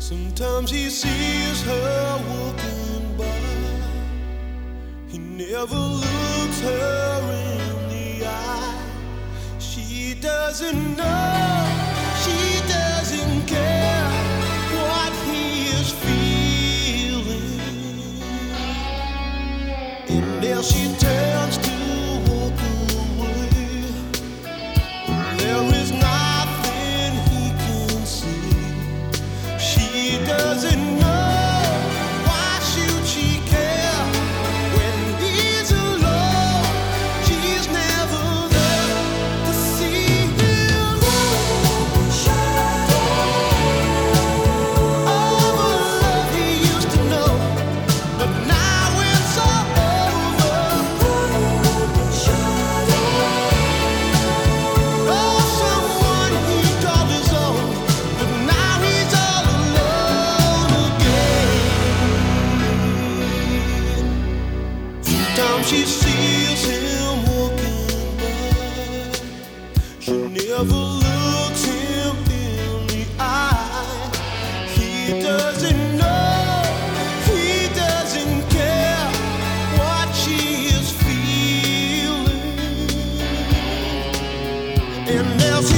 Sometimes he sees her walking by. He never looks her in the eye. She doesn't know, she doesn't care what he is feeling. And now she turns to walk away. There is nothing he can see. She doesn't know, why should she care when he's alone? She's never there to see him. All the love he used to know, but now it's all over. Oh, someone he called his own, but now he's all alone again. Sometimes she sees him walking by. She never looks him in the eye. He doesn't know, he doesn't care what she is feeling. And now she